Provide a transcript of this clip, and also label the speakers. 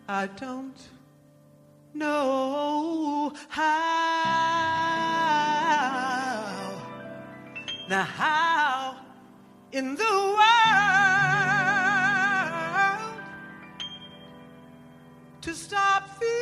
Speaker 1: I don't know how. Now how in the world to stop feeling